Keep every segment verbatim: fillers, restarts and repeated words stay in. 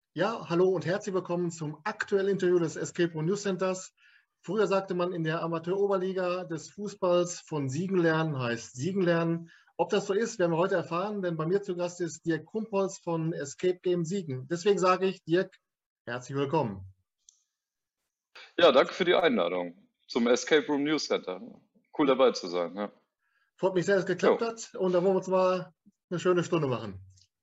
Ja, hallo und herzlich willkommen zum aktuellen Interview des Escape Room News Centers. Früher sagte man in der Amateuroberliga des Fußballs, von Siegen lernen heißt Siegen lernen. Ob das so ist, werden wir heute erfahren, denn bei mir zu Gast ist Dirk Krumpholz von Escape Game Siegen. Deswegen sage ich, Dirk, herzlich willkommen. Ja, danke für die Einladung zum Escape Room News Center. Cool dabei zu sein. Ja. Freut mich sehr, dass es geklappt Jo, hat und da wollen wir uns mal eine schöne Stunde machen.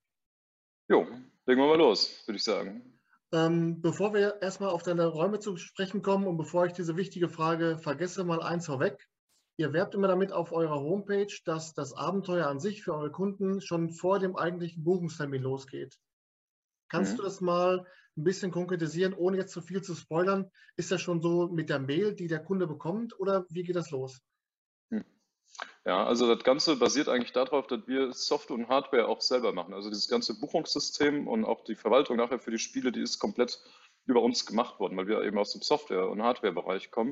jo, legen wir mal los, würde ich sagen. Ähm, bevor wir erstmal auf deine Räume zu sprechen kommen und bevor ich diese wichtige Frage vergesse, mal eins vorweg. Ihr werbt immer damit auf eurer Homepage, dass das Abenteuer an sich für eure Kunden schon vor dem eigentlichen Buchungstermin losgeht. Kannst du Mhm. das mal ein bisschen konkretisieren, ohne jetzt zu viel zu spoilern? Ist das schon so mit der Mail, die der Kunde bekommt, oder wie geht das los? Hm. Ja, also das Ganze basiert eigentlich darauf, dass wir Software und Hardware auch selber machen. Also dieses ganze Buchungssystem und auch die Verwaltung nachher für die Spiele, die ist komplett über uns gemacht worden, weil wir eben aus dem Software- und Hardware-Bereich kommen.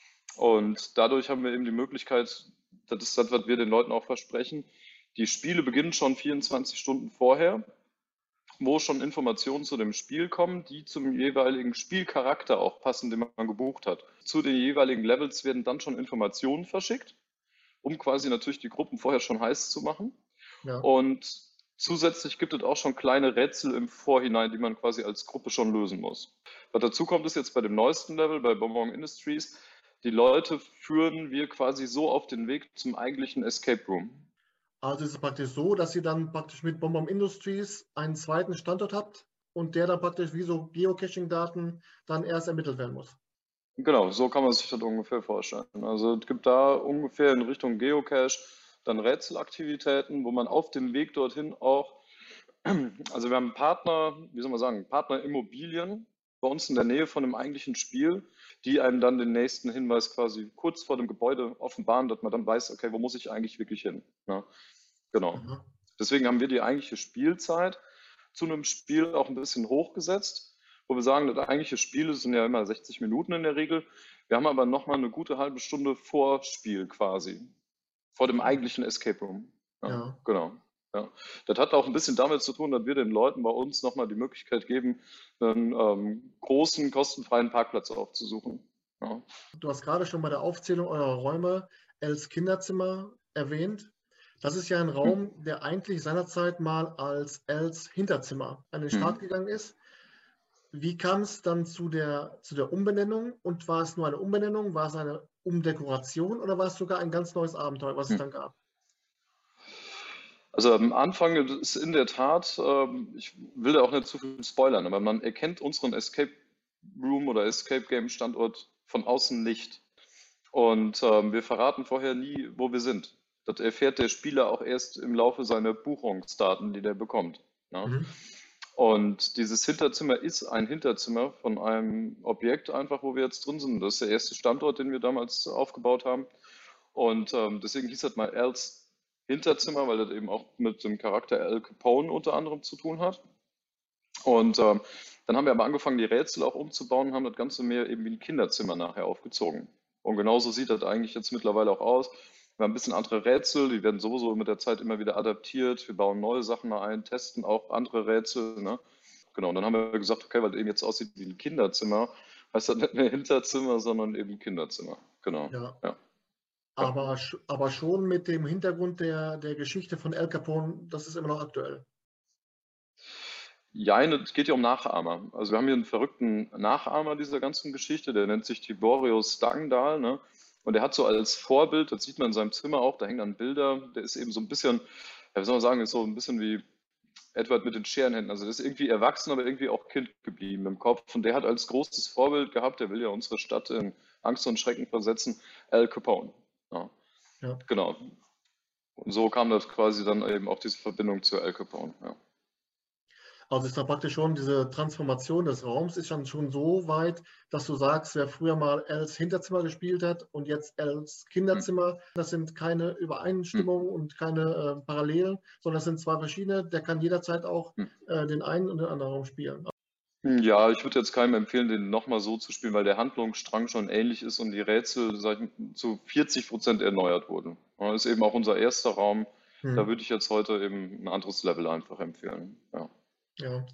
Und dadurch haben wir eben die Möglichkeit, das ist das, was wir den Leuten auch versprechen, die Spiele beginnen schon vierundzwanzig Stunden vorher, wo schon Informationen zu dem Spiel kommen, die zum jeweiligen Spielcharakter auch passen, den man gebucht hat. Zu den jeweiligen Levels werden dann schon Informationen verschickt, um quasi natürlich die Gruppen vorher schon heiß zu machen. Ja. Und zusätzlich gibt es auch schon kleine Rätsel im Vorhinein, die man quasi als Gruppe schon lösen muss. Was dazu kommt, ist jetzt bei dem neuesten Level, bei Bonbon Industries, die Leute führen wir quasi so auf den Weg zum eigentlichen Escape Room. Also ist es praktisch so, dass ihr dann praktisch mit Bonbon Industries einen zweiten Standort habt und der dann praktisch wie so Geocaching-Daten dann erst ermittelt werden muss. Genau, so kann man sich das ungefähr vorstellen. Also es gibt da ungefähr in Richtung Geocache dann Rätselaktivitäten, wo man auf dem Weg dorthin auch, also wir haben Partner, wie soll man sagen, Partnerimmobilien bei uns in der Nähe von dem eigentlichen Spiel, die einem dann den nächsten Hinweis quasi kurz vor dem Gebäude offenbaren, dass man dann weiß, okay, wo muss ich eigentlich wirklich hin? Ja, genau. Aha. Deswegen haben wir die eigentliche Spielzeit zu einem Spiel auch ein bisschen hochgesetzt, wo wir sagen, das eigentliche Spiel sind ja immer sechzig Minuten in der Regel. Wir haben aber nochmal eine gute halbe Stunde Vorspiel quasi, vor dem Ah, eigentlichen Escape Room. Ja, ja. genau. Ja. Das hat auch ein bisschen damit zu tun, dass wir den Leuten bei uns nochmal die Möglichkeit geben, einen ähm, großen, kostenfreien Parkplatz aufzusuchen. Ja. Du hast gerade schon bei der Aufzählung eurer Räume Els Kinderzimmer erwähnt. Das ist ja ein Hm. Raum, der eigentlich seinerzeit mal als Els Hinterzimmer an den Hm. Start gegangen ist. Wie kam es dann zu der, zu der Umbenennung? Und war es nur eine Umbenennung? War es eine Umdekoration oder war es sogar ein ganz neues Abenteuer, was es Hm. dann gab? Also am Anfang ist in der Tat, ähm, ich will da auch nicht zu viel spoilern, aber man erkennt unseren Escape Room oder Escape Game Standort von außen nicht. Und ähm, wir verraten vorher nie, wo wir sind. Das erfährt der Spieler auch erst im Laufe seiner Buchungsdaten, die der bekommt. Ne? Mhm. Und dieses Hinterzimmer ist ein Hinterzimmer von einem Objekt einfach, wo wir jetzt drin sind. Das ist der erste Standort, den wir damals aufgebaut haben. Und ähm, deswegen hieß das mal Al's Hinterzimmer, weil das eben auch mit dem Charakter Al Capone unter anderem zu tun hat. Und ähm, dann haben wir aber angefangen, die Rätsel auch umzubauen und haben das Ganze mehr eben wie ein Kinderzimmer nachher aufgezogen. Und genauso sieht das eigentlich jetzt mittlerweile auch aus. Wir haben ein bisschen andere Rätsel, die werden sowieso mit der Zeit immer wieder adaptiert. Wir bauen neue Sachen mal ein, testen auch andere Rätsel. Ne? Genau, und dann haben wir gesagt, okay, weil das eben jetzt aussieht wie ein Kinderzimmer, heißt das nicht mehr Hinterzimmer, sondern eben Kinderzimmer. Genau, Ja. ja. Ja. Aber, sch- aber schon mit dem Hintergrund der, der Geschichte von Al Capone, das ist immer noch aktuell. Ja, es geht ja um Nachahmer. Also wir haben hier einen verrückten Nachahmer dieser ganzen Geschichte, der nennt sich Tiborius Stangendahl, ne? Und der hat so als Vorbild, das sieht man in seinem Zimmer auch, da hängen dann Bilder, der ist eben so ein bisschen, ja, wie soll man sagen, ist so ein bisschen wie Edward mit den Scherenhänden. Also der ist irgendwie erwachsen, aber irgendwie auch Kind geblieben im Kopf. Und der hat als großes Vorbild gehabt, der will ja unsere Stadt in Angst und Schrecken versetzen, Al Capone. Ja, Ja. genau. Und so kam das quasi dann eben auch diese Verbindung zu Al Capone. Ja. Also ist da praktisch schon diese Transformation des Raums ist dann schon so weit, dass du sagst, wer früher mal Els Hinterzimmer gespielt hat und jetzt Els Hm. Kinderzimmer, das sind keine Hm. Übereinstimmungen und keine äh, Parallelen, sondern das sind zwei verschiedene. Der kann jederzeit auch Hm. äh, den einen und den anderen Raum spielen. Ja, ich würde jetzt keinem empfehlen, den nochmal so zu spielen, weil der Handlungsstrang schon ähnlich ist und die Rätsel, sag ich, mal, zu vierzig Prozent erneuert wurden. Das ist eben auch unser erster Raum. Da Hm. würde ich jetzt heute eben ein anderes Level einfach empfehlen. Ja. Ja.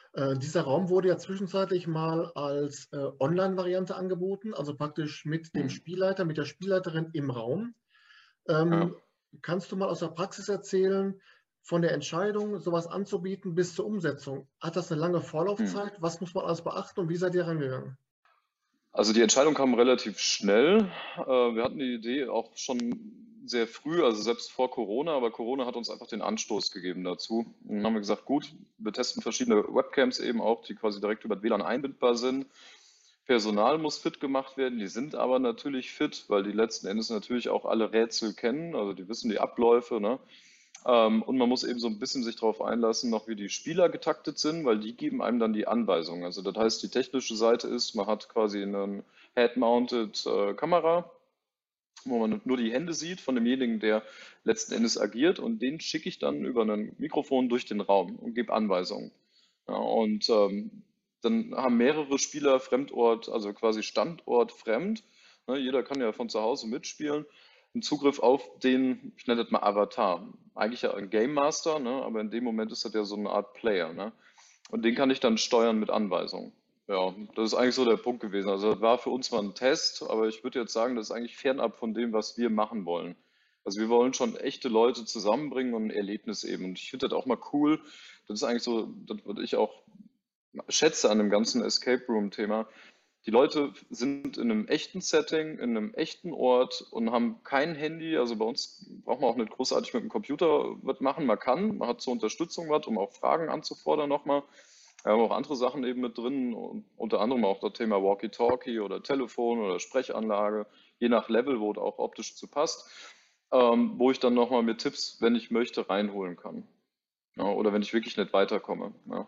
Äh, dieser Raum wurde ja zwischenzeitlich mal als äh, Online-Variante angeboten, also praktisch mit dem Hm. Spielleiter, mit der Spielleiterin im Raum. Ja. Ähm, Kannst du mal aus der Praxis erzählen, von der Entscheidung, sowas anzubieten, bis zur Umsetzung? Hat das eine lange Hm. Vorlaufzeit? Was muss man alles beachten und wie seid ihr rangegangen? Also die Entscheidung kam relativ schnell. Äh, Wir hatten die Idee auch schon sehr früh, also selbst vor Corona, aber Corona hat uns einfach den Anstoß gegeben dazu. Und dann haben wir gesagt, gut, wir testen verschiedene Webcams eben auch, die quasi direkt über W L A N einbindbar sind. Personal muss fit gemacht werden, die sind aber natürlich fit, weil die letzten Endes natürlich auch alle Rätsel kennen, also die wissen die Abläufe, ne? Ähm, und man muss eben so ein bisschen sich darauf einlassen, noch wie die Spieler getaktet sind, weil die geben einem dann die Anweisungen. Also das heißt, die technische Seite ist, man hat quasi eine Head-Mounted äh, Kamera, wo man nur die Hände sieht von demjenigen, der letzten Endes agiert, und den schicke ich dann über ein Mikrofon durch den Raum und gebe Anweisungen. Ja, und ähm, dann haben mehrere Spieler Fremdort, also quasi Standort fremd. Ne, jeder kann ja von zu Hause mitspielen. Einen Zugriff auf den, ich nenne das mal Avatar. Eigentlich ja ein Game Master, ne, aber in dem Moment ist das ja so eine Art Player. Ne? Und den kann ich dann steuern mit Anweisungen. Ja, das ist eigentlich so der Punkt gewesen. Also das war für uns mal ein Test, aber ich würde jetzt sagen, das ist eigentlich fernab von dem, was wir machen wollen. Also wir wollen schon echte Leute zusammenbringen und ein Erlebnis eben. Und ich finde das auch mal cool. Das ist eigentlich so, das, was ich auch schätze an dem ganzen Escape Room-Thema. Die Leute sind in einem echten Setting, in einem echten Ort und haben kein Handy. Also bei uns braucht man auch nicht großartig mit dem Computer was machen. Man kann, man hat zur Unterstützung was, um auch Fragen anzufordern nochmal. Wir haben auch andere Sachen eben mit drin, und unter anderem auch das Thema Walkie-Talkie oder Telefon oder Sprechanlage, je nach Level, wo es auch optisch zu passt, ähm, wo ich dann nochmal mir Tipps, wenn ich möchte, reinholen kann. Ja, oder wenn ich wirklich nicht weiterkomme. Ja.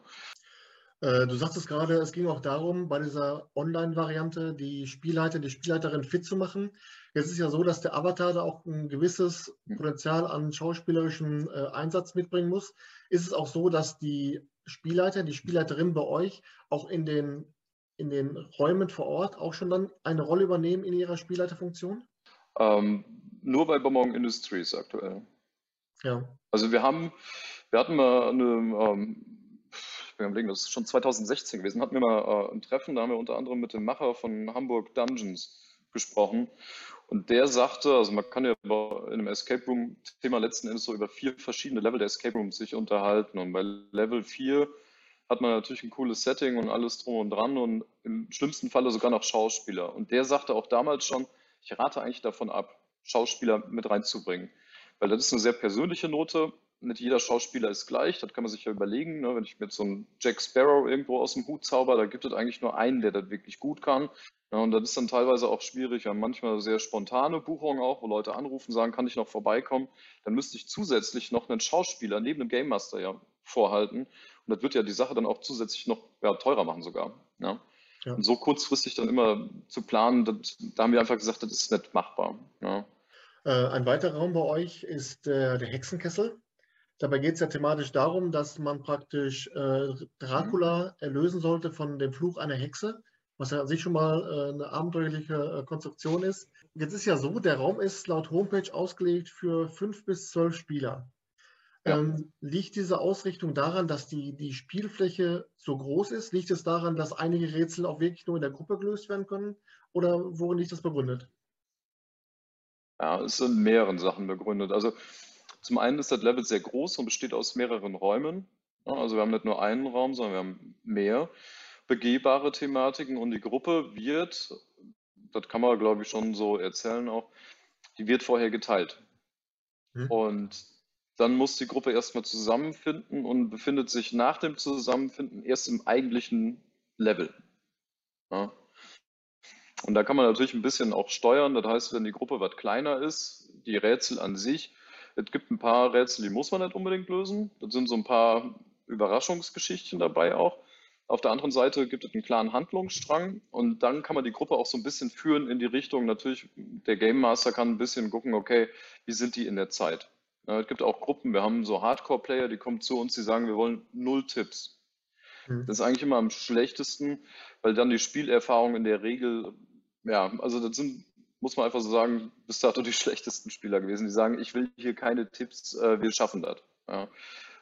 Äh, Du sagtest gerade, es ging auch darum, bei dieser Online-Variante die Spielleiter, die Spielleiterin fit zu machen. Jetzt ist ja so, dass der Avatar da auch ein gewisses Potenzial an schauspielerischem äh, Einsatz mitbringen muss. Ist es auch so, dass die Spielleiter, die Spielleiterin bei euch auch in den, in den Räumen vor Ort auch schon dann eine Rolle übernehmen in ihrer Spielleiterfunktion? Ähm, Nur bei Bonbon Industries aktuell. Ja. Also wir haben, wir hatten mal eine, ähm, ich bin am Überlegen, das ist schon zwanzig sechzehn gewesen, hatten wir mal äh, ein Treffen, da haben wir unter anderem mit dem Macher von Hamburg Dungeons gesprochen. Und der sagte, also man kann ja in einem Escape Room-Thema letzten Endes so über vier verschiedene Level der Escape Rooms sich unterhalten. Und bei Level vier hat man natürlich ein cooles Setting und alles drum und dran und im schlimmsten Falle sogar noch Schauspieler. Und der sagte auch damals schon, ich rate eigentlich davon ab, Schauspieler mit reinzubringen. Weil das ist eine sehr persönliche Note. Nicht jeder Schauspieler ist gleich, das kann man sich ja überlegen. Ne? Wenn ich mit so einem Jack Sparrow irgendwo aus dem Hut zauber, da gibt es eigentlich nur einen, der das wirklich gut kann. Ja, und das ist dann teilweise auch schwierig. Wir haben manchmal sehr spontane Buchungen auch, wo Leute anrufen, sagen, kann ich noch vorbeikommen? Dann müsste ich zusätzlich noch einen Schauspieler neben dem Game Master ja vorhalten. Und das wird ja die Sache dann auch zusätzlich noch ja, teurer machen sogar. Ja. Ja. Und so kurzfristig dann immer zu planen, das, da haben wir einfach gesagt, das ist nicht machbar. Ja. Äh, Ein weiterer Raum bei euch ist äh, der Hexenkessel. Dabei geht es ja thematisch darum, dass man praktisch äh, Mhm. Dracula erlösen sollte von dem Fluch einer Hexe, was ja an sich schon mal äh, eine abenteuerliche äh, Konstruktion ist. Jetzt ist ja so, der Raum ist laut Homepage ausgelegt für fünf bis zwölf Spieler. Ja. Ähm, liegt diese Ausrichtung daran, dass die, die Spielfläche so groß ist? Liegt es daran, dass einige Rätsel auch wirklich nur in der Gruppe gelöst werden können? Oder worin liegt das begründet? Ja, es sind mehreren Sachen begründet. Also zum einen ist das Level sehr groß und besteht aus mehreren Räumen. Ja, also wir haben nicht nur einen Raum, sondern wir haben mehr begehbare Thematiken, und die Gruppe wird, das kann man glaube ich schon so erzählen auch, die wird vorher geteilt. Hm? Und dann muss die Gruppe erstmal zusammenfinden und befindet sich nach dem Zusammenfinden erst im eigentlichen Level. Ja. Und da kann man natürlich ein bisschen auch steuern. Das heißt, wenn die Gruppe was kleiner ist, die Rätsel an sich, es gibt ein paar Rätsel, die muss man nicht unbedingt lösen. Das sind so ein paar Überraschungsgeschichten dabei auch. Auf der anderen Seite gibt es einen klaren Handlungsstrang, und dann kann man die Gruppe auch so ein bisschen führen in die Richtung. Natürlich, der Game Master kann ein bisschen gucken, okay, wie sind die in der Zeit? Ja, es gibt auch Gruppen, wir haben so Hardcore-Player, die kommen zu uns, die sagen, wir wollen null Tipps. Hm. Das ist eigentlich immer am schlechtesten, weil dann die Spielerfahrung in der Regel, ja, also das sind, muss man einfach so sagen, bis dato die schlechtesten Spieler gewesen, die sagen, ich will hier keine Tipps, äh, wir schaffen das. Ja.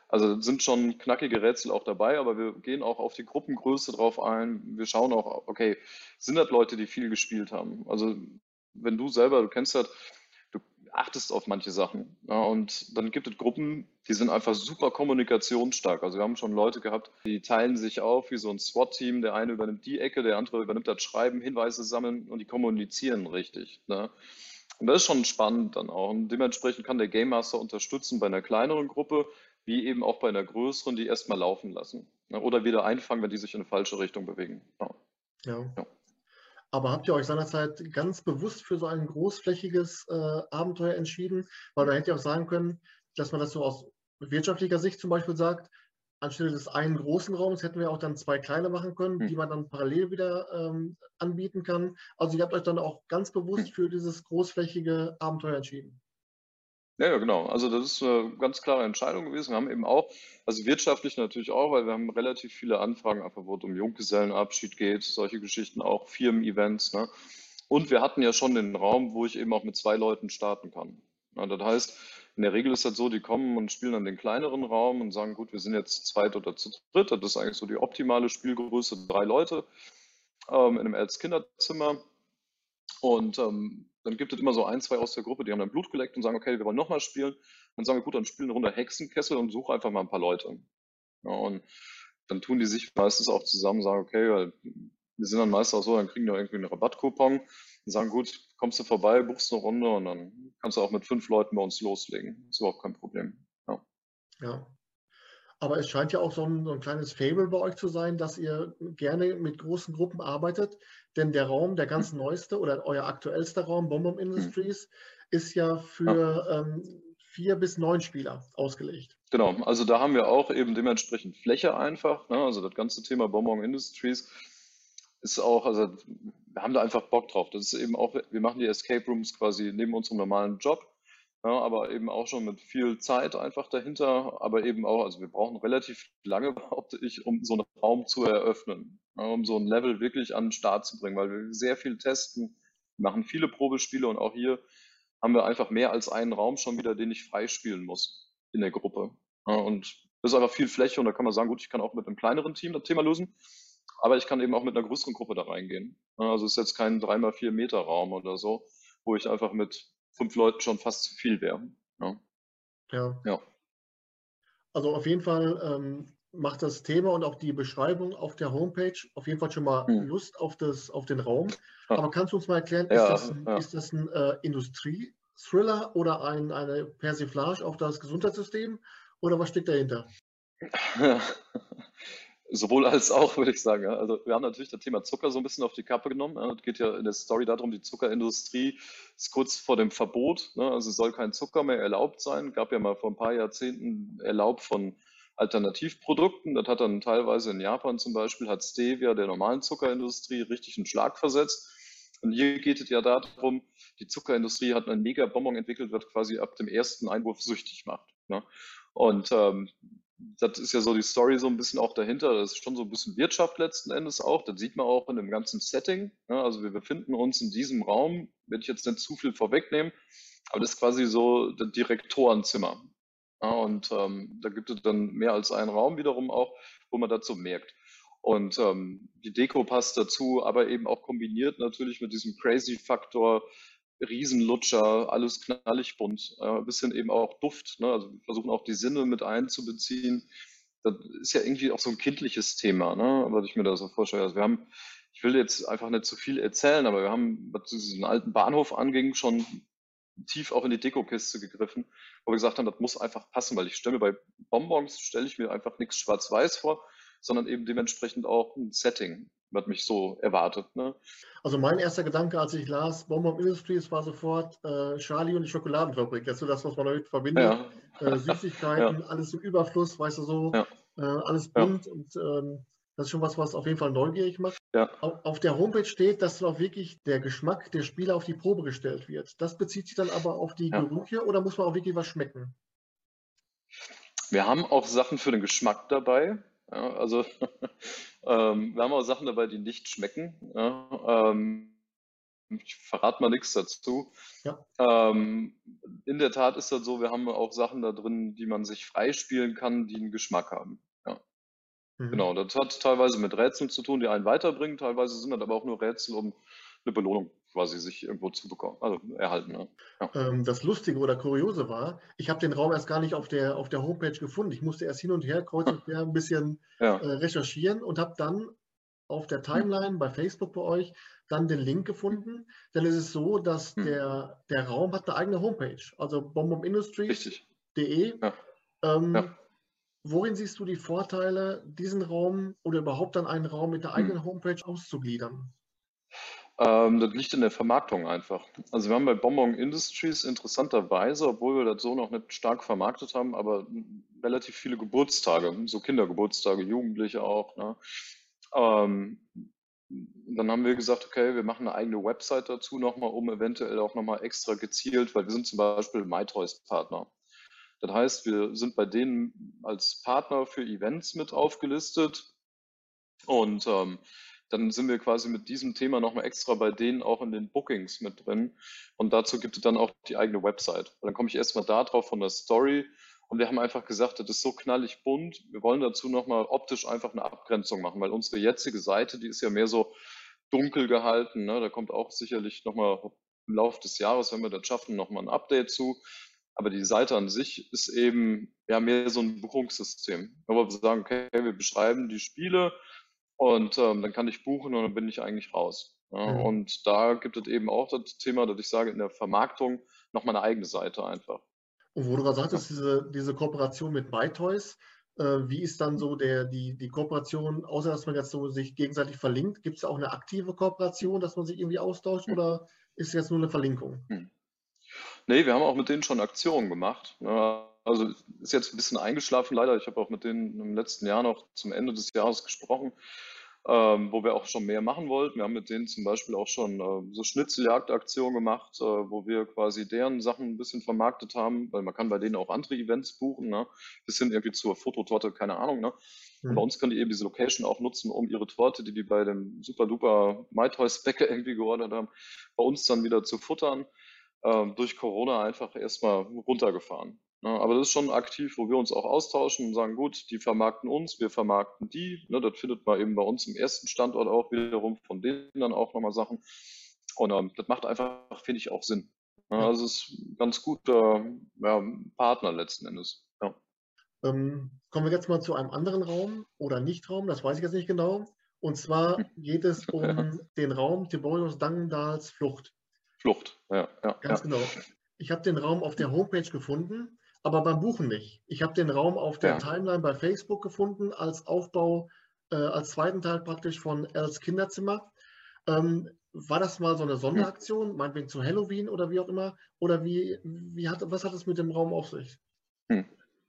Also sind schon knackige Rätsel auch dabei, aber wir gehen auch auf die Gruppengröße drauf ein. Wir schauen auch, okay, sind das Leute, die viel gespielt haben? Also wenn du selber, du kennst das, du achtest auf manche Sachen. Ja, und dann gibt es Gruppen, die sind einfach super kommunikationsstark. Also wir haben schon Leute gehabt, die teilen sich auf wie so ein SWAT-Team. Der eine übernimmt die Ecke, der andere übernimmt das Schreiben, Hinweise sammeln und die kommunizieren richtig. Ne? Und das ist schon spannend dann auch. Und dementsprechend kann der Game Master unterstützen bei einer kleineren Gruppe, wie eben auch bei einer größeren, die erstmal laufen lassen. Ne? Oder wieder einfangen, wenn die sich in eine falsche Richtung bewegen. Ja. Ja. Ja. Aber habt ihr euch seinerzeit ganz bewusst für so ein großflächiges äh, Abenteuer entschieden? Weil da hätte ihr auch sagen können, dass man das so aus wirtschaftlicher Sicht zum Beispiel sagt, anstelle des einen großen Raums hätten wir auch dann zwei kleine machen können, Hm. die man dann parallel wieder ähm, anbieten kann. Also ihr habt euch dann auch ganz bewusst Hm. für dieses großflächige Abenteuer entschieden. Ja, ja, genau. Also das ist eine ganz klare Entscheidung gewesen. Wir haben eben auch, also wirtschaftlich natürlich auch, weil wir haben relativ viele Anfragen, einfach wo es um Junggesellenabschied geht, solche Geschichten auch, Firmen-Events. Ne? Und wir hatten ja schon den Raum, wo ich eben auch mit zwei Leuten starten kann. Ja, das heißt, in der Regel ist das so, die kommen und spielen dann den kleineren Raum und sagen, gut, wir sind jetzt zu zweit oder zu dritt. Das ist eigentlich so die optimale Spielgröße, drei Leute ähm, in einem Eltern-Kinderzimmer. Und ähm, dann gibt es immer so ein, zwei aus der Gruppe, die haben dann Blut geleckt und sagen, okay, wir wollen nochmal spielen. Dann sagen wir, gut, dann spielen eine Runde Hexenkessel und suche einfach mal ein paar Leute. Ja, und dann tun die sich meistens auch zusammen, sagen, okay, weil wir sind dann meistens auch so, dann kriegen die auch irgendwie einen Rabattkupon und sagen, gut, kommst du vorbei, buchst eine Runde und dann kannst du auch mit fünf Leuten bei uns loslegen. Ist überhaupt kein Problem. Ja. Ja. Aber es scheint ja auch so ein, so ein kleines Faible bei euch zu sein, dass ihr gerne mit großen Gruppen arbeitet. Denn der Raum, der ganz neueste oder euer aktuellster Raum, BombBomb Hm. Industries, ist ja Ja. für ähm, vier bis neun Spieler ausgelegt. Genau, also da haben wir auch eben dementsprechend Fläche einfach. Ne? Also das ganze Thema Bonbon Industries ist auch, also wir haben da einfach Bock drauf. Das ist eben auch, wir machen die Escape Rooms quasi neben unserem normalen Job, ja, aber eben auch schon mit viel Zeit einfach dahinter, aber eben auch, also wir brauchen relativ lange, behaupte ich, um so einen Raum zu eröffnen, ja, um so ein Level wirklich an den Start zu bringen, weil wir sehr viel testen, machen viele Probespiele und auch hier haben wir einfach mehr als einen Raum schon wieder, den ich freispielen muss in der Gruppe. Ja, und das ist einfach viel Fläche und da kann man sagen, gut, ich kann auch mit einem kleineren Team das Thema lösen, aber ich kann eben auch mit einer größeren Gruppe da reingehen. Ja, also es ist jetzt kein drei mal vier Meter Raum oder so, wo ich einfach mit fünf Leuten schon fast zu viel wäre. Ja. Ja. Ja. Also auf jeden Fall ähm, macht das Thema und auch die Beschreibung auf der Homepage auf jeden Fall schon mal Hm. Lust auf, das, auf den Raum. Ja. Aber kannst du uns mal erklären, ist das Ja, ein, ja. ist das ein äh, Industrie-Thriller oder ein, eine Persiflage auf das Gesundheitssystem? Oder was steckt dahinter? Sowohl als auch, würde ich sagen. Ja. Also wir haben natürlich das Thema Zucker so ein bisschen auf die Kappe genommen. Ja. Es geht ja in der Story darum, die Zuckerindustrie ist kurz vor dem Verbot. Ne. Also es soll kein Zucker mehr erlaubt sein. Gab ja mal vor ein paar Jahrzehnten Erlaub von Alternativprodukten. Das hat dann teilweise in Japan zum Beispiel, hat Stevia der normalen Zuckerindustrie richtig einen Schlag versetzt. Und hier geht es ja darum, die Zuckerindustrie hat einen Mega-Bonbon entwickelt, was quasi ab dem ersten Einwurf süchtig macht. Ne. Und ähm, das ist ja so die Story so ein bisschen auch dahinter. Das ist schon so ein bisschen Wirtschaft letzten Endes auch. Das sieht man auch in dem ganzen Setting. Ja, also wir befinden uns in diesem Raum, will ich jetzt nicht zu viel vorwegnehmen, aber das ist quasi so das Direktorenzimmer. Ja, und ähm, da gibt es dann mehr als einen Raum wiederum auch, wo man das so merkt. Und ähm, die Deko passt dazu, aber eben auch kombiniert natürlich mit diesem Crazy-Faktor, Riesenlutscher, alles knallig bunt, äh, ein bisschen eben auch Duft. Ne? Also wir versuchen auch die Sinne mit einzubeziehen. Das ist ja irgendwie auch so ein kindliches Thema, ne? Was ich mir da so vorstelle. Also wir haben, ich will jetzt einfach nicht zu viel erzählen, aber wir haben, was diesen alten Bahnhof anging, schon tief auch in die Dekokiste gegriffen, wo wir gesagt haben, das muss einfach passen, weil ich stelle mir bei Bonbons, stelle ich mir einfach nichts schwarz-weiß vor, sondern eben dementsprechend auch ein Setting, was mich so erwartet. Ne? Also mein erster Gedanke, als ich las, BombBomb Industries, war sofort äh, Charlie und die Schokoladenfabrik. Das ist so das, was man damit verbindet. Ja, Äh, ja, Süßigkeiten, alles im Überfluss, weißt du so, ja, äh, alles ja, bunt und ähm, das ist schon was, was auf jeden Fall neugierig macht. ja. Au- Auf der Homepage steht, dass dann auch wirklich der Geschmack der Spieler auf die Probe gestellt wird. Das bezieht sich dann aber auf die Ja. Gerüche oder muss man auch wirklich was schmecken? Wir haben auch Sachen für den Geschmack dabei. Ja, also ähm, wir haben auch Sachen dabei, die nicht schmecken. Ja, ähm, ich verrate mal nichts dazu. Ja. Ähm, in der Tat ist das so, wir haben auch Sachen da drin, die man sich freispielen kann, die einen Geschmack haben. Ja, Mhm. genau. Das hat teilweise mit Rätseln zu tun, die einen weiterbringen. Teilweise sind das aber auch nur Rätsel, um eine Belohnung quasi sich irgendwo zu bekommen, also erhalten. Ne? Ja. Ähm, das Lustige oder Kuriose war, ich habe den Raum erst gar nicht auf der, auf der Homepage gefunden. Ich musste erst hin und her, kreuz und quer ein bisschen Ja. äh, recherchieren und habe dann auf der Hm. Timeline bei Facebook bei euch dann den Link gefunden. Dann ist es so, dass Hm. der, der Raum hat eine eigene Homepage, also bombomindustries Richtig. punkt de. Ja. Ja. Ähm, worin siehst du die Vorteile, diesen Raum oder überhaupt dann einen Raum mit einer Hm. eigenen Homepage auszugliedern? Ähm, das liegt in der Vermarktung einfach. Also wir haben bei Bonbon Industries interessanterweise, obwohl wir das so noch nicht stark vermarktet haben, aber relativ viele Geburtstage, so Kindergeburtstage, Jugendliche auch. Ne? Ähm, dann haben wir gesagt, okay, wir machen eine eigene Website dazu nochmal, um eventuell auch nochmal extra gezielt, weil wir sind zum Beispiel MyToys Partner. Das heißt, wir sind bei denen als Partner für Events mit aufgelistet und ähm, dann sind wir quasi mit diesem Thema nochmal extra bei denen auch in den Bookings mit drin. Und dazu gibt es dann auch die eigene Website. Und dann komme ich erstmal da drauf von der Story. Und wir haben einfach gesagt, das ist so knallig bunt. Wir wollen dazu nochmal optisch einfach eine Abgrenzung machen, weil unsere jetzige Seite, die ist ja mehr so dunkel gehalten. Ne? Da kommt auch sicherlich nochmal im Laufe des Jahres, wenn wir das schaffen, nochmal ein Update zu. Aber die Seite an sich ist eben ja mehr so ein Buchungssystem. Aber wir sagen, okay, wir beschreiben die Spiele, und ähm, dann kann ich buchen und dann bin ich eigentlich raus. Ja, Mhm. und da gibt es eben auch das Thema, dass ich sage, in der Vermarktung noch mal eine eigene Seite einfach. Und wo du gerade Ja. sagtest, diese, diese Kooperation mit MyToys, äh, wie ist dann so der, die, die Kooperation, außer dass man jetzt so sich gegenseitig verlinkt, gibt es auch eine aktive Kooperation, dass man sich irgendwie austauscht Hm. oder ist es jetzt nur eine Verlinkung? Hm. Nee, wir haben auch mit denen schon Aktionen gemacht. Ne? Also ist jetzt ein bisschen eingeschlafen leider. Ich habe auch mit denen im letzten Jahr noch zum Ende des Jahres gesprochen, ähm, wo wir auch schon mehr machen wollten. Wir haben mit denen zum Beispiel auch schon äh, so Schnitzeljagdaktionen gemacht, äh, wo wir quasi deren Sachen ein bisschen vermarktet haben, weil man kann bei denen auch andere Events buchen, ne? Bis hin irgendwie zur Fototorte, keine Ahnung. Ne? Und bei Mhm. uns können die eben diese Location auch nutzen, um ihre Torte, die die bei dem super duper MyToys Bäcker irgendwie geordert haben, bei uns dann wieder zu futtern. Ähm, durch Corona einfach erstmal runtergefahren. Ne? Aber das ist schon aktiv, wo wir uns auch austauschen und sagen, gut, die vermarkten uns, wir vermarkten die. Ne? Das findet man eben bei uns im ersten Standort auch wiederum, von denen dann auch nochmal Sachen. Und ähm, das macht einfach, finde ich, auch Sinn. Ne? Ja. Also es ist ein ganz guter ja, Partner letzten Endes. Ja. Ähm, kommen wir jetzt mal zu einem anderen Raum oder Nicht-Raum, das weiß ich jetzt nicht genau. Und Hm. zwar geht es um den Raum Tiberius Dangendahls Flucht. Flucht, ja, ja, Ganz ja. genau. Ich habe den Raum auf der Homepage gefunden, aber beim Buchen nicht. Ich habe den Raum auf der Ja. Timeline bei Facebook gefunden, als Aufbau, äh, als zweiten Teil praktisch von Els Kinderzimmer. Ähm, war das mal so eine Hm. Sonderaktion, meinetwegen zu Halloween oder wie auch immer? Oder wie, wie hat, was hat es mit dem Raum auf sich? Hm.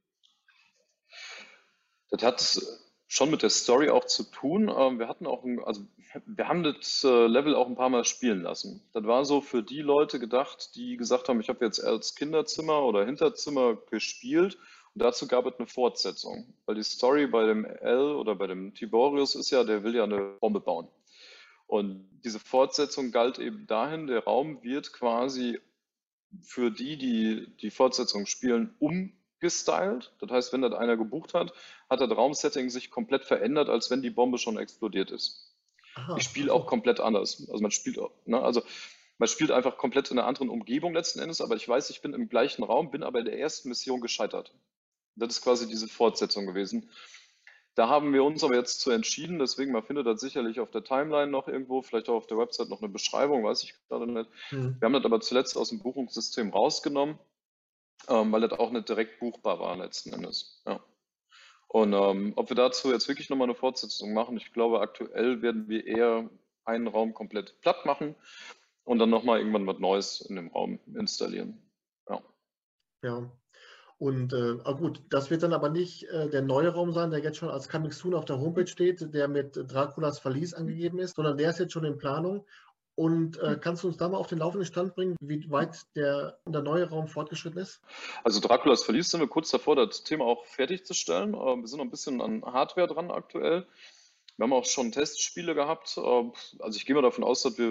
Das hat schon mit der Story auch zu tun. Ähm, Wir hatten auch, ein, also wir haben das äh, Level auch ein paar Mal spielen lassen. Das war so für die Leute gedacht, die gesagt haben, ich habe jetzt als Kinderzimmer oder Hinterzimmer gespielt. Und dazu gab es eine Fortsetzung. Weil die Story bei dem L oder bei dem Tiborius ist ja, der will ja eine Bombe bauen. Und diese Fortsetzung galt eben dahin, der Raum wird quasi für die, die die Fortsetzung spielen, umgestylt. Das heißt, wenn das einer gebucht hat, hat das Raumsetting sich komplett verändert, als wenn die Bombe schon explodiert ist. Ich Aha, ach spiele auch so. komplett anders. Also man spielt, auch, ne, also man spielt einfach komplett in einer anderen Umgebung letzten Endes, aber ich weiß, ich bin im gleichen Raum, bin aber in der ersten Mission gescheitert. Das ist quasi diese Fortsetzung gewesen. Da haben wir uns aber jetzt zu entschieden, deswegen, man findet das sicherlich auf der Timeline noch irgendwo, vielleicht auch auf der Website noch eine Beschreibung, weiß ich gerade nicht. Hm. Wir haben das aber zuletzt aus dem Buchungssystem rausgenommen, ähm, weil das auch nicht direkt buchbar war letzten Endes. Ja. Und ähm, ob wir dazu jetzt wirklich nochmal eine Fortsetzung machen, ich glaube, aktuell werden wir eher einen Raum komplett platt machen und dann nochmal irgendwann was Neues in dem Raum installieren. Ja. Ja. Und äh, ah gut, das wird dann aber nicht äh, der neue Raum sein, der jetzt schon als Coming Soon auf der Homepage steht, der mit Draculas Verlies angegeben ist, sondern der ist jetzt schon in Planung. Und äh, kannst du uns da mal auf den laufenden Stand bringen, wie weit der, der neue Raum fortgeschritten ist? Also Draculas Verlies sind wir kurz davor, das Thema auch fertigzustellen. Ähm, Wir sind noch ein bisschen an Hardware dran aktuell. Wir haben auch schon Testspiele gehabt. Ähm, Also ich gehe mal davon aus, dass wir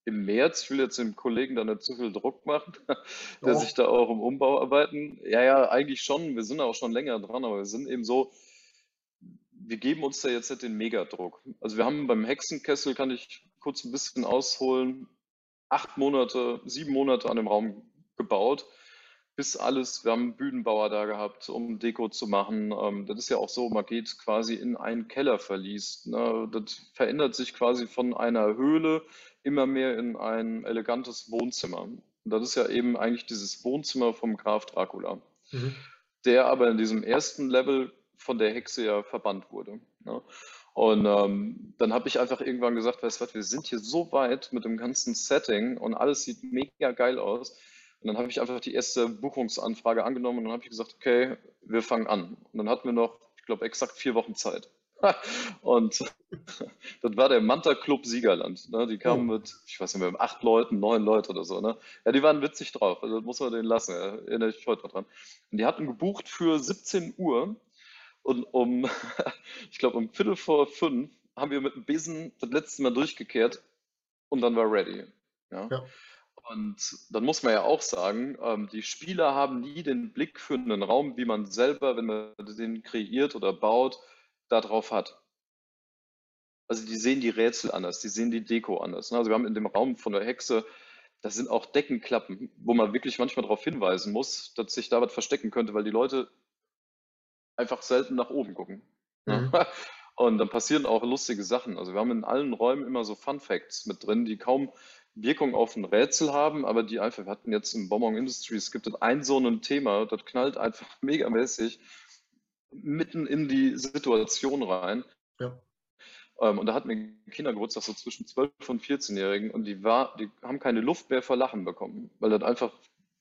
im März. Ich will jetzt dem Kollegen da nicht zu viel Druck machen, der sich Doch. da auch um Umbauarbeiten. Ja, ja, eigentlich schon. Wir sind auch schon länger dran, aber wir sind eben so, wir geben uns da jetzt nicht den Megadruck. Also wir haben beim Hexenkessel, kann ich kurz ein bisschen ausholen, acht Monate, sieben Monate an dem Raum gebaut, bis alles, wir haben einen Bühnenbauer da gehabt, um Deko zu machen. Ähm, das ist ja auch so, man geht quasi in einen Kellerverlies. Ne? Das verändert sich quasi von einer Höhle immer mehr in ein elegantes Wohnzimmer. Und das ist ja eben eigentlich dieses Wohnzimmer vom Graf Dracula, Mhm. der aber in diesem ersten Level von der Hexe ja verbannt wurde. Ne? Und ähm, dann habe ich einfach irgendwann gesagt, weißt du was, wir sind hier so weit mit dem ganzen Setting und alles sieht mega geil aus. Und dann habe ich einfach die erste Buchungsanfrage angenommen und dann habe ich gesagt, okay, wir fangen an. Und dann hatten wir noch, ich glaube, exakt vier Wochen Zeit. Und das war der Manta Club Siegerland. Ne? Die kamen Oh. mit, ich weiß nicht mehr, mit acht Leuten, neun Leute oder so. Ne? Ja, die waren witzig drauf. Also das muss man denen lassen. Ja. Erinnere ich mich heute noch dran. Und die hatten gebucht für siebzehn Uhr und um, ich glaube, um Viertel vor fünf haben wir mit dem Besen das letzte Mal durchgekehrt und dann war ready. Ja. Ja. Und dann muss man ja auch sagen, ähm, die Spieler haben nie den Blick für einen Raum, wie man selber, wenn man den kreiert oder baut, darauf hat. Also die sehen die Rätsel anders, die sehen die Deko anders. Ne? Also wir haben in dem Raum von der Hexe, da sind auch Deckenklappen, wo man wirklich manchmal darauf hinweisen muss, dass sich da was verstecken könnte, weil die Leute einfach selten nach oben gucken. Ne? Mhm. Und dann passieren auch lustige Sachen. Also wir haben in allen Räumen immer so Fun Facts mit drin, die kaum Wirkung auf ein Rätsel haben, aber die einfach, wir hatten jetzt im Bonbon Industries, gibt es ein so ein Thema, das knallt einfach megamäßig mitten in die Situation rein. Ja. Ähm, und da hatten wir Kindergeburtstag so zwischen zwölf und vierzehn-Jährigen und die war, die haben keine Luft mehr vor Lachen bekommen, weil das einfach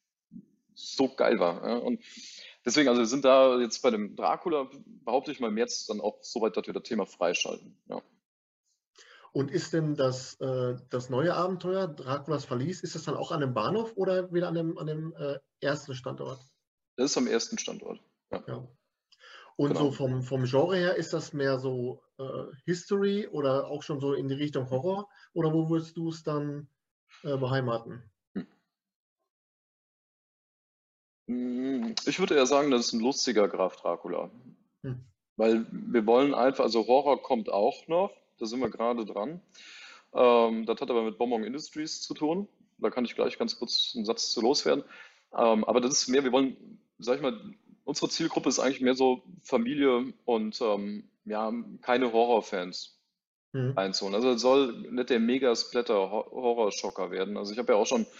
so geil war. Ja? Und deswegen, also wir sind da jetzt bei dem Dracula, behaupte ich mal, im März dann auch so weit, dass wir das Thema freischalten. Ja. Und ist denn das, äh, das neue Abenteuer, Draculas Verlies, ist das dann auch an dem Bahnhof oder wieder an dem, an dem äh, ersten Standort? Das ist am ersten Standort. Ja, Ja. Und so genau. vom, vom Genre her, ist das mehr so äh, History oder auch schon so in die Richtung Horror? Oder wo würdest du es dann äh, beheimaten? Hm. Ich würde eher sagen, das ist ein lustiger Graf Dracula. Hm. Weil wir wollen einfach, also Horror kommt auch noch, da sind wir gerade dran. Ähm, das hat aber mit Bonbon Industries zu tun. Da kann ich gleich ganz kurz einen Satz zu loswerden. Ähm, aber das ist mehr, wir wollen, sag ich mal, unsere Zielgruppe ist eigentlich mehr so Familie und ähm, ja, keine Horrorfans Hm. einzuholen. Also es soll nicht der Mega-Splatter-Horrorschocker werden. Also ich habe ja auch schon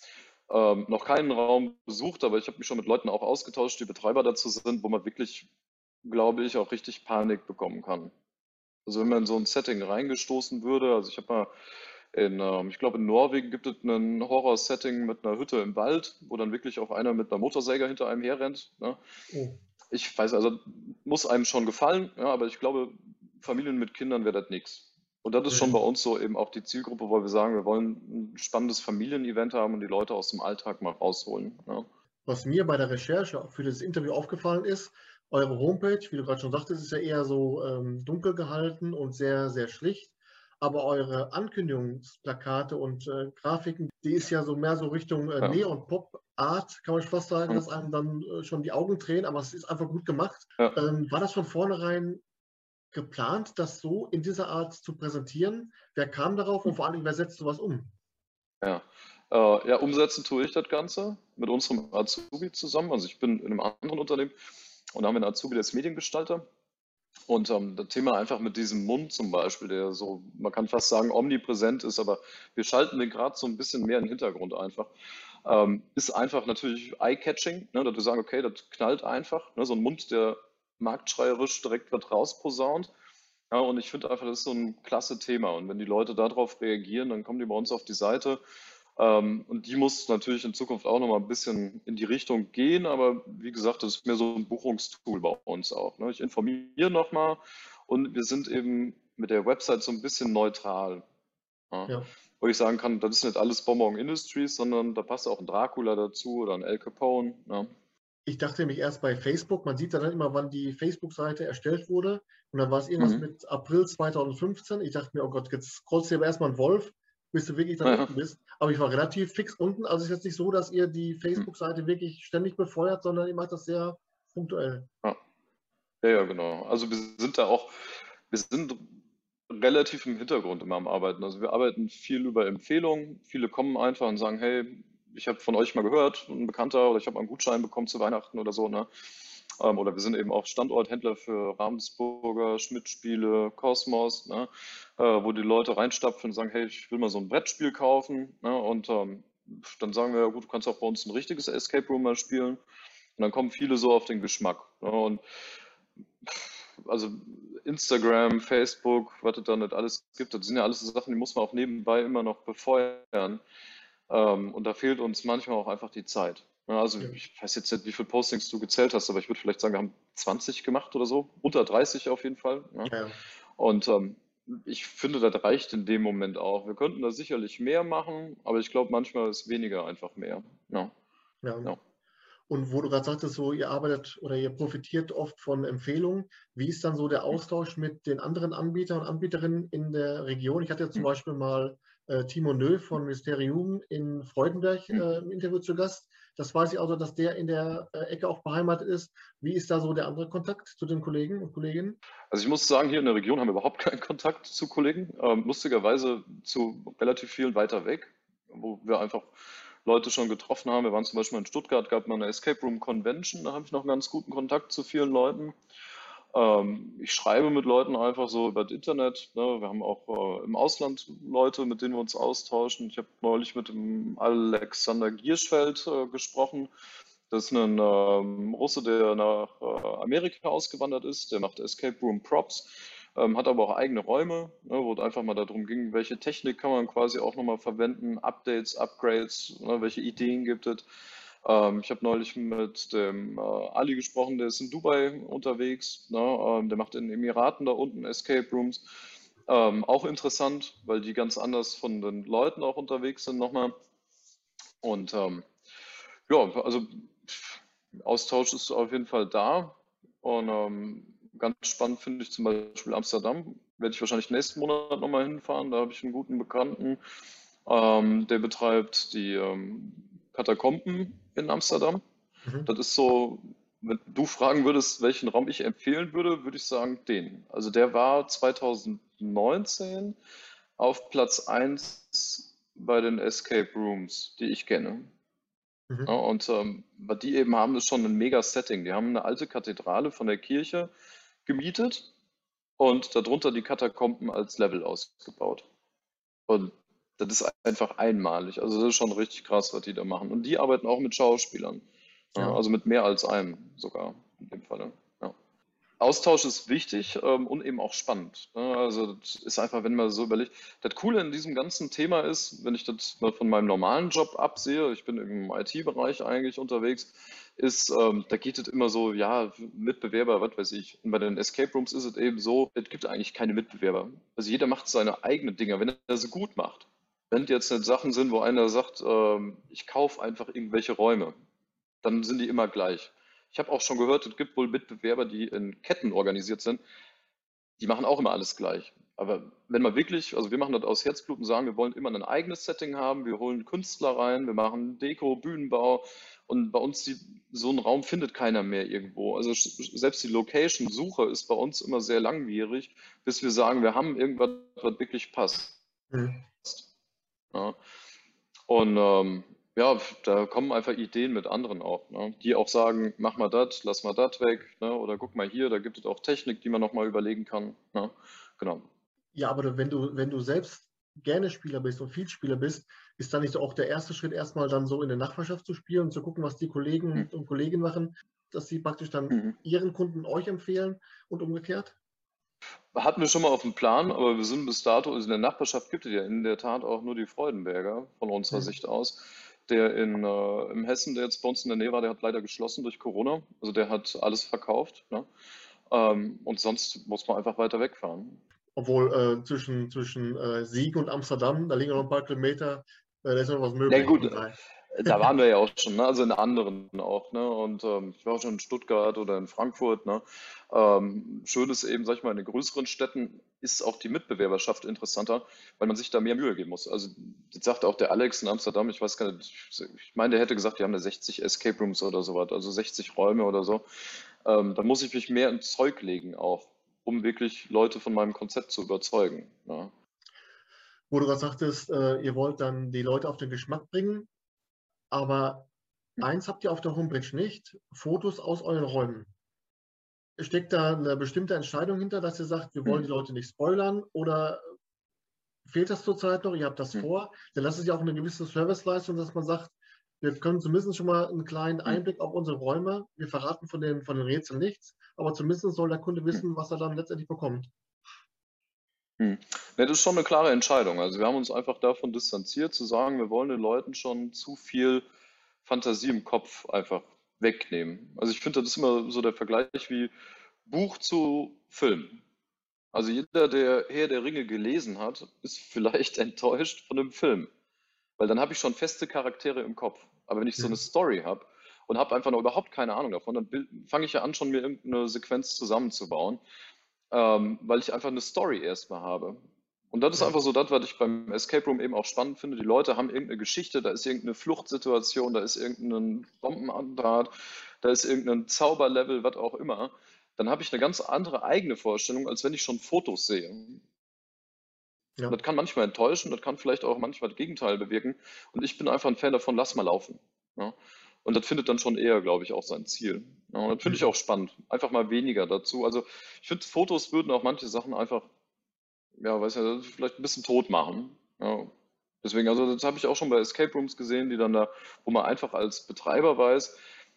ähm, noch keinen Raum besucht, aber ich habe mich schon mit Leuten auch ausgetauscht, die Betreiber dazu sind, wo man wirklich, glaube ich, auch richtig Panik bekommen kann. Also wenn man in so ein Setting reingestoßen würde, also ich habe mal in, ähm, ich glaube in Norwegen gibt es ein Horror-Setting mit einer Hütte im Wald, wo dann wirklich auch einer mit einer Motorsäge hinter einem herrennt. Ne? Oh. Ich weiß, also muss einem schon gefallen, ja, aber ich glaube, Familien mit Kindern wäre das nichts. Und das ist schon bei Hm. uns so eben auch die Zielgruppe, weil wir sagen, wir wollen ein spannendes Familienevent haben und die Leute aus dem Alltag mal rausholen. Ja. Was mir bei der Recherche für das Interview aufgefallen ist, eure Homepage, wie du gerade schon sagtest, ist ja eher so ähm, dunkel gehalten und sehr, sehr schlicht. Aber eure Ankündigungsplakate und äh, Grafiken, die ist ja so mehr so Richtung äh, Ja. Neon-Pop-Art, kann man fast sagen, Mhm. dass einem dann äh, schon die Augen tränen, aber es ist einfach gut gemacht. Ja. Ähm, war das von vornherein geplant, das so in dieser Art zu präsentieren? Wer kam darauf und vor allem, wer setzt sowas um? Ja. Äh, ja, umsetzen tue ich das Ganze mit unserem Azubi zusammen. Also ich bin in einem anderen Unternehmen und da haben wir einen Azubi, der ist Mediengestalter. Und ähm, das Thema einfach mit diesem Mund zum Beispiel, der so, man kann fast sagen, omnipräsent ist, aber wir schalten den gerade so ein bisschen mehr in den Hintergrund einfach. Ähm, ist einfach natürlich eye-catching, ne, dass wir sagen, okay, das knallt einfach. Ne, so ein Mund, der marktschreierisch direkt was rausposaunt. Ja, und ich finde einfach, das ist so ein klasse Thema. Und wenn die Leute darauf reagieren, dann kommen die bei uns auf die Seite. Ähm, und die muss natürlich in Zukunft auch nochmal ein bisschen in die Richtung gehen. Aber wie gesagt, das ist mehr so ein Buchungstool bei uns auch. Ne? Ich informiere nochmal und wir sind eben mit der Website so ein bisschen neutral. Ja? Ja. Wo ich sagen kann, das ist nicht alles Bonbon Industries, sondern da passt auch ein Dracula dazu oder ein Al Capone. Ja? Ich dachte nämlich erst bei Facebook, man sieht ja dann immer, wann die Facebook-Seite erstellt wurde. Und dann war es irgendwas Mhm. mit April zweitausendfünfzehn. Ich dachte mir, oh Gott, jetzt scrollst du aber erstmal einen Wolf. bis du wirklich dann Ja. unten bist. Aber ich war relativ fix unten. Also es ist jetzt nicht so, dass ihr die Hm. Facebook-Seite wirklich ständig befeuert, sondern ihr macht das sehr punktuell. Ja. Ja, ja, genau. Also wir sind da auch, wir sind relativ im Hintergrund immer am Arbeiten. Also wir arbeiten viel über Empfehlungen. Viele kommen einfach und sagen, hey, ich habe von euch mal gehört, ein Bekannter, oder ich habe mal einen Gutschein bekommen zu Weihnachten oder so, ne? Ähm, oder wir sind eben auch Standorthändler für Ravensburger, Schmidt-Spiele, Kosmos, ne? Äh, wo die Leute reinstapfen und sagen, hey, ich will mal so ein Brettspiel kaufen, ne? Und ähm, dann sagen wir, ja gut, du kannst auch bei uns ein richtiges Escape Room mal spielen. Und dann kommen viele so auf den Geschmack. Ne? Und also Instagram, Facebook, was es da nicht alles gibt, das sind ja alles so Sachen, die muss man auch nebenbei immer noch befeuern. Ähm, und da fehlt uns manchmal auch einfach die Zeit. Ja, also Ja, ich weiß jetzt nicht, wie viele Postings du gezählt hast, aber ich würde vielleicht sagen, wir haben zwanzig gemacht oder so, unter dreißig auf jeden Fall. Ja. ja, ja. Und ähm, ich finde, das reicht in dem Moment auch. Wir könnten da sicherlich mehr machen, aber ich glaube, manchmal ist weniger einfach mehr. Ja, Ja. ja. Und wo du gerade sagtest, so ihr arbeitet oder ihr profitiert oft von Empfehlungen. Wie ist dann so der Austausch mit den anderen Anbietern und Anbieterinnen in der Region? Ich hatte ja zum Hm, Beispiel mal äh, Timo Nö von Mysterium in Freudenberg hm. äh, im Interview zu Gast. Das weiß ich also, dass der in der äh, Ecke auch beheimatet ist. Wie ist da so der andere Kontakt zu den Kollegen und Kolleginnen? Also ich muss sagen, hier in der Region haben wir überhaupt keinen Kontakt zu Kollegen. Ähm, lustigerweise zu relativ vielen weiter weg, wo wir einfach Leute schon getroffen haben. Wir waren zum Beispiel in Stuttgart, gab mal eine Escape Room Convention, da habe ich noch einen ganz guten Kontakt zu vielen Leuten. Ähm, ich schreibe mit Leuten einfach so über das Internet. Ne? Wir haben auch äh, im Ausland Leute, mit denen wir uns austauschen. Ich habe neulich mit dem Alexander Gierschfeld äh, gesprochen. Das ist ein ähm, Russe, der nach äh, Amerika ausgewandert ist. Der macht Escape Room Props, ähm, hat aber auch eigene Räume, ne, wo es einfach mal darum ging, welche Technik kann man quasi auch nochmal verwenden, Updates, Upgrades, ne, welche Ideen gibt es. Ähm, ich habe neulich mit dem äh, Ali gesprochen, der ist in Dubai unterwegs, ne, ähm, der macht in den Emiraten da unten Escape Rooms. Ähm, auch interessant, weil die ganz anders von den Leuten auch unterwegs sind nochmal. Und ähm, ja, also Austausch ist auf jeden Fall da. Und ähm, ganz spannend finde ich zum Beispiel Amsterdam. Werde ich wahrscheinlich nächsten Monat nochmal hinfahren. Da habe ich einen guten Bekannten, ähm, der betreibt die ähm, Katakomben in Amsterdam. Mhm. Das ist so, wenn du fragen würdest, welchen Raum ich empfehlen würde, würde ich sagen den. Also der war zwanzig neunzehn auf Platz eins bei den Escape Rooms, die ich kenne. Ja, Mhm. und ähm, was die eben haben, ist schon ein mega Setting. Die haben eine alte Kathedrale von der Kirche gemietet und darunter die Katakomben als Level ausgebaut. Und das ist einfach einmalig. Also das ist schon richtig krass, was die da machen. Und die arbeiten auch mit Schauspielern. Ja, Ja. also mit mehr als einem sogar in dem Falle. Ja. Austausch ist wichtig ähm, und eben auch spannend. Ne? Also das ist einfach, wenn man so überlegt, das Coole in diesem ganzen Thema ist, wenn ich das mal von meinem normalen Job absehe, ich bin im I T-Bereich eigentlich unterwegs, ist, ähm, da geht es immer so, ja, Mitbewerber, was weiß ich. Und bei den Escape Rooms ist es eben so, es gibt eigentlich keine Mitbewerber. Also jeder macht seine eigenen Dinge, wenn er sie gut macht. Wenn jetzt nicht Sachen sind, wo einer sagt, ähm, ich kaufe einfach irgendwelche Räume, dann sind die immer gleich. Ich habe auch schon gehört, es gibt wohl Mitbewerber, die in Ketten organisiert sind, die machen auch immer alles gleich. Aber wenn man wirklich, also wir machen das aus Herzblut und sagen, wir wollen immer ein eigenes Setting haben, wir holen Künstler rein, wir machen Deko, Bühnenbau und bei uns die, so einen Raum findet keiner mehr irgendwo. Also selbst die Location-Suche ist bei uns immer sehr langwierig, bis wir sagen, wir haben irgendwas, was wirklich passt. Mhm. Ja. Und ähm, ja, da kommen einfach Ideen mit anderen auch, ne? Die auch sagen, mach mal das, lass mal das weg, ne? Oder guck mal hier, da gibt es auch Technik, die man nochmal überlegen kann. Ne? Genau. Ja, aber wenn du, wenn du selbst gerne Spieler bist und viel Spieler bist, ist dann nicht so auch der erste Schritt, erstmal dann so in der Nachbarschaft zu spielen und zu gucken, was die Hm. Kollegen und Kolleginnen machen, dass sie praktisch dann Mhm. ihren Kunden euch empfehlen und umgekehrt? Hatten wir schon mal auf dem Plan, aber wir sind bis dato, also in der Nachbarschaft gibt es ja in der Tat auch nur die Freudenberger von unserer Hm. Sicht aus. Der in, äh, im Hessen, der jetzt bei uns in der Nähe war, der hat leider geschlossen durch Corona. Also der hat alles verkauft. Ne? Ähm, und sonst muss man einfach weiter wegfahren. Obwohl äh, zwischen, zwischen äh, Siegen und Amsterdam, da liegen noch ein paar Kilometer, äh, da ist noch was Na möglich gut, zum Teil. Da waren wir ja auch schon, ne? Also in anderen auch, ne? Und ähm, ich war auch schon in Stuttgart oder in Frankfurt, ne? Ähm, schön ist eben, sag ich mal, in den größeren Städten ist auch die Mitbewerberschaft interessanter, weil man sich da mehr Mühe geben muss. Also jetzt sagte auch der Alex in Amsterdam, ich weiß gar nicht, ich meine, der hätte gesagt, die haben da sechzig Escape Rooms oder sowas, also sechzig Räume oder so. Ähm, da muss ich mich mehr ins Zeug legen auch, um wirklich Leute von meinem Konzept zu überzeugen. Ja. Wo du gerade sagtest, äh, ihr wollt dann die Leute auf den Geschmack bringen, aber eins habt ihr auf der Homepage nicht, Fotos aus euren Räumen. Steckt da eine bestimmte Entscheidung hinter, dass ihr sagt, wir wollen Hm. die Leute nicht spoilern oder fehlt das zurzeit noch? Ihr habt das Hm. vor? Dann das ist ja auch eine gewisse Serviceleistung, dass man sagt, wir können zumindest schon mal einen kleinen Hm. Einblick auf unsere Räume. Wir verraten von den, von den Rätseln nichts, aber zumindest soll der Kunde Hm. wissen, was er dann letztendlich bekommt. Hm. Ne, das ist schon eine klare Entscheidung. Also wir haben uns einfach davon distanziert, zu sagen, wir wollen den Leuten schon zu viel Fantasie im Kopf einfach wegnehmen. Also ich finde, das ist immer so der Vergleich wie Buch zu Film. Also jeder, der Herr der Ringe gelesen hat, ist vielleicht enttäuscht von dem Film, weil dann habe ich schon feste Charaktere im Kopf. Aber wenn ich so eine Mhm. Story habe und habe einfach noch überhaupt keine Ahnung davon, dann fange ich ja an, schon mir irgendeine Sequenz zusammenzubauen, ähm, weil ich einfach eine Story erstmal habe. Und das ist Ja. einfach so das, was ich beim Escape Room eben auch spannend finde. Die Leute haben irgendeine Geschichte, da ist irgendeine Fluchtsituation, da ist irgendein Bombenattentat, da ist irgendein Zauberlevel, was auch immer. Dann habe ich eine ganz andere eigene Vorstellung, als wenn ich schon Fotos sehe. Und Ja. das kann manchmal enttäuschen, das kann vielleicht auch manchmal das Gegenteil bewirken. Und ich bin einfach ein Fan davon, lass mal laufen. Ja. Und das findet dann schon eher, glaube ich, auch sein Ziel. Ja, und das finde ich Mhm. auch spannend. Einfach mal weniger dazu. Also ich finde, Fotos würden auch manche Sachen einfach, ja, weiß ja, vielleicht ein bisschen tot machen. Ja. Deswegen, also das habe ich auch schon bei Escape Rooms gesehen, die dann da, wo man einfach als Betreiber weiß,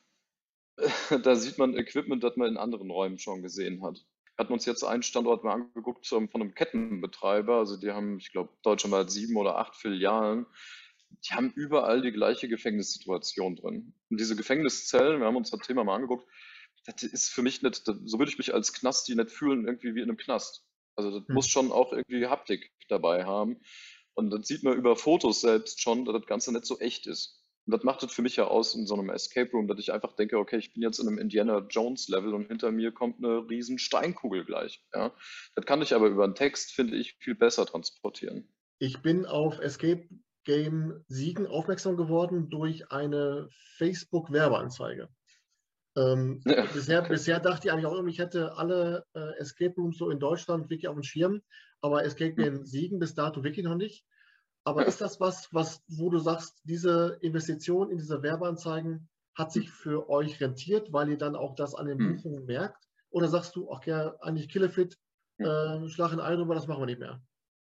da sieht man Equipment, das man in anderen Räumen schon gesehen hat. Wir hatten uns jetzt einen Standort mal angeguckt ähm, von einem Kettenbetreiber. Also die haben, ich glaube, deutschlandweit sieben oder acht Filialen. Die haben überall die gleiche Gefängnissituation drin. Und diese Gefängniszellen, wir haben uns das Thema mal angeguckt, das ist für mich nicht, so würde ich mich als Knasti nicht fühlen, irgendwie wie in einem Knast. Also das muss Mhm. schon auch irgendwie Haptik dabei haben. Und das sieht man über Fotos selbst schon, dass das Ganze nicht so echt ist. Und das macht es für mich ja aus in so einem Escape Room, dass ich einfach denke, okay, ich bin jetzt in einem Indiana Jones Level und hinter mir kommt eine riesen Steinkugel gleich. Ja. Das kann ich aber über einen Text, finde ich, viel besser transportieren. Ich bin auf Escape Game Siegen aufmerksam geworden durch eine Facebook-Werbeanzeige. Ähm, Ja, bisher, okay. bisher dachte ich eigentlich auch immer, ich hätte alle äh, Escape Rooms so in Deutschland wirklich auf dem Schirm, aber Escape Hm. Game Siegen bis dato wirklich noch nicht. Aber Ja. ist das was, was, wo du sagst, diese Investition in diese Werbeanzeigen hat Hm. sich für euch rentiert, weil ihr dann auch das an den Hm. Buchungen merkt? Oder sagst du, ach ja, eigentlich Killefit, Hm. äh, Schlag in Ei drüber, das machen wir nicht mehr?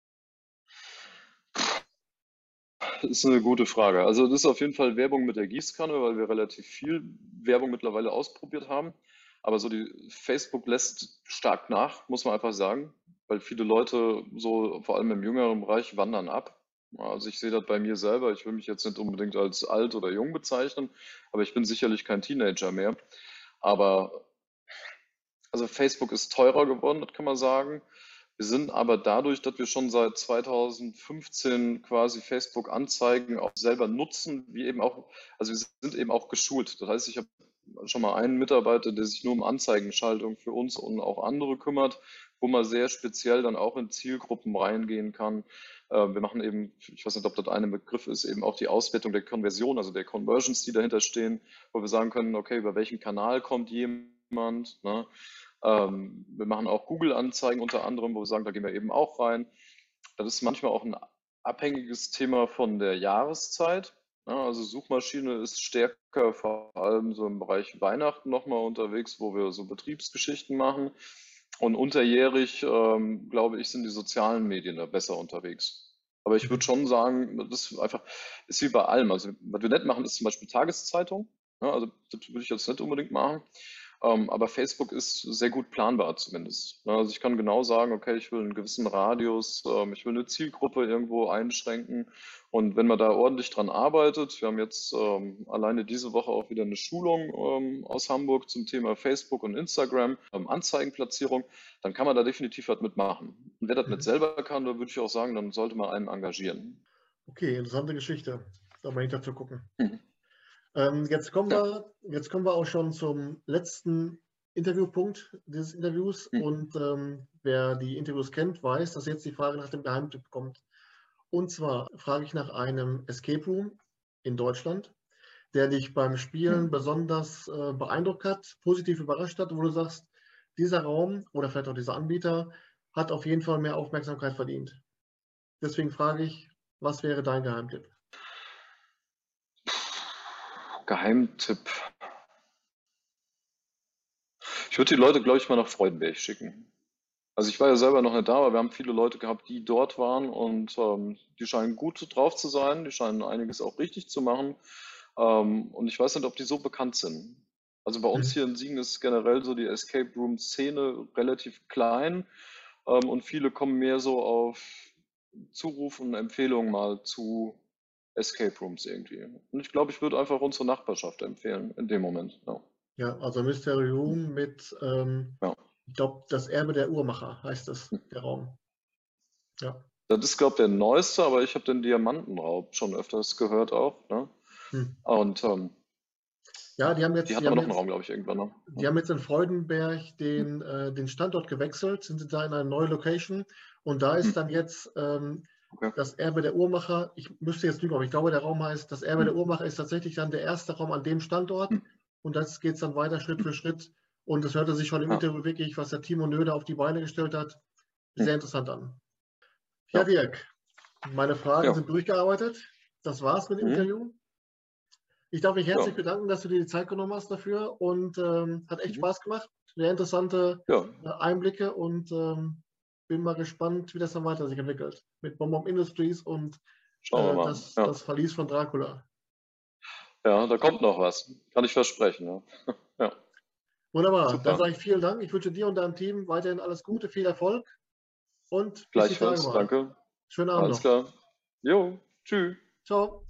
Das ist eine gute Frage. Also das ist auf jeden Fall Werbung mit der Gießkanne, weil wir relativ viel Werbung mittlerweile ausprobiert haben. Aber so die Facebook lässt stark nach, muss man einfach sagen, weil viele Leute so vor allem im jüngeren Bereich wandern ab. Also ich sehe das bei mir selber. Ich will mich jetzt nicht unbedingt als alt oder jung bezeichnen, aber ich bin sicherlich kein Teenager mehr. Aber also Facebook ist teurer geworden, das kann man sagen. Wir sind aber dadurch, dass wir schon seit zweitausendfünfzehn quasi Facebook-Anzeigen auch selber nutzen, wie eben auch, also wir sind eben auch geschult. Das heißt, ich habe schon mal einen Mitarbeiter, der sich nur um Anzeigenschaltung für uns und auch andere kümmert, wo man sehr speziell dann auch in Zielgruppen reingehen kann. Äh, Wir machen eben, ich weiß nicht, ob das ein Begriff ist, eben auch die Auswertung der Konversion, also der Conversions, die dahinter stehen, wo wir sagen können, okay, über welchen Kanal kommt jemand, ne? Ähm, wir machen auch Google-Anzeigen unter anderem, wo wir sagen, da gehen wir eben auch rein. Das ist manchmal auch ein abhängiges Thema von der Jahreszeit. Ja, also Suchmaschine ist stärker vor allem so im Bereich Weihnachten nochmal unterwegs, wo wir so Betriebsgeschichten machen. Und unterjährig, ähm, glaube ich, sind die sozialen Medien da besser unterwegs. Aber ich würde Mhm. schon sagen, das ist einfach, ist wie bei allem. Also, was wir nicht machen, ist zum Beispiel Tageszeitung. Ja, also, das würde ich jetzt nicht unbedingt machen. Ähm, aber Facebook ist sehr gut planbar zumindest. Ja, also ich kann genau sagen, okay, ich will einen gewissen Radius, ähm, ich will eine Zielgruppe irgendwo einschränken. Und wenn man da ordentlich dran arbeitet, wir haben jetzt ähm, alleine diese Woche auch wieder eine Schulung ähm, aus Hamburg zum Thema Facebook und Instagram, ähm, Anzeigenplatzierung, dann kann man da definitiv was mitmachen. Und wer das nicht Mhm. selber kann, da würde ich auch sagen, dann sollte man einen engagieren. Okay, interessante Geschichte. da mal hinter zu gucken. Mhm. Ähm, jetzt, kommen Ja. wir, jetzt kommen wir auch schon zum letzten Interviewpunkt dieses Interviews. Mhm. Und ähm, wer die Interviews kennt, weiß, dass jetzt die Frage nach dem Geheimtipp kommt. Und zwar frage ich nach einem Escape Room in Deutschland, der dich beim Spielen Mhm. besonders äh, beeindruckt hat, positiv überrascht hat, wo du sagst, dieser Raum oder vielleicht auch dieser Anbieter hat auf jeden Fall mehr Aufmerksamkeit verdient. Deswegen frage ich, was wäre dein Geheimtipp? Geheimtipp. Ich würde die Leute, glaube ich, mal nach Freudenberg schicken. Also ich war ja selber noch nicht da, aber wir haben viele Leute gehabt, die dort waren und ähm, die scheinen gut drauf zu sein, die scheinen einiges auch richtig zu machen. Ähm, und ich weiß nicht, ob die so bekannt sind. Also bei uns Mhm. hier in Siegen ist generell so die Escape Room Szene relativ klein ähm, und viele kommen mehr so auf Zuruf und Empfehlungen mal zu Escape Rooms irgendwie. Und ich glaube, ich würde einfach unsere Nachbarschaft empfehlen in dem Moment. Ja. Ja, also Mystery Room mit, ähm, Ja. ich glaube, das Erbe der Uhrmacher heißt es, der Raum. Ja. Das ist, glaube ich, der neueste, aber ich habe den Diamantenraub schon öfters gehört auch. Ne? Hm. Und ähm, Ja, die haben die jetzt, die hatten aber haben noch einen jetzt, Raum, glaube ich, irgendwann noch. die haben jetzt in Freudenberg den, äh, den Standort gewechselt, sind da in eine neue Location und da Hm. ist dann jetzt ähm, Okay. das Erbe der Uhrmacher. Ich müsste jetzt lügen, aber ich glaube, der Raum heißt, das Erbe Hm. der Uhrmacher ist tatsächlich dann der erste Raum an dem Standort Hm. und das geht dann weiter Schritt für Schritt und es hörte sich schon im Ja. Interview wirklich, was der Timo Nöder auf die Beine gestellt hat, Hm. sehr interessant an. Ja, Ja. Dirk, meine Fragen Ja. sind durchgearbeitet. Das war's mit dem Mhm. Interview. Ich darf mich Ja. herzlich bedanken, dass du dir die Zeit genommen hast dafür und ähm, hat echt Mhm. Spaß gemacht. Sehr interessante Ja. äh, Einblicke und ähm, bin mal gespannt, wie das dann weiter sich entwickelt mit Bomb Industries und Schauen wir äh, mal. das, Ja. das Verlies von Dracula. Ja, da kommt noch was. Kann ich versprechen. Ja. Ja. Wunderbar, dann Super. sage ich vielen Dank. Ich wünsche dir und deinem Team weiterhin alles Gute, viel Erfolg und bis die Tage Gleichfalls. mal. Danke. Schönen Abend Alles noch. klar. Jo. Tschüss. Ciao.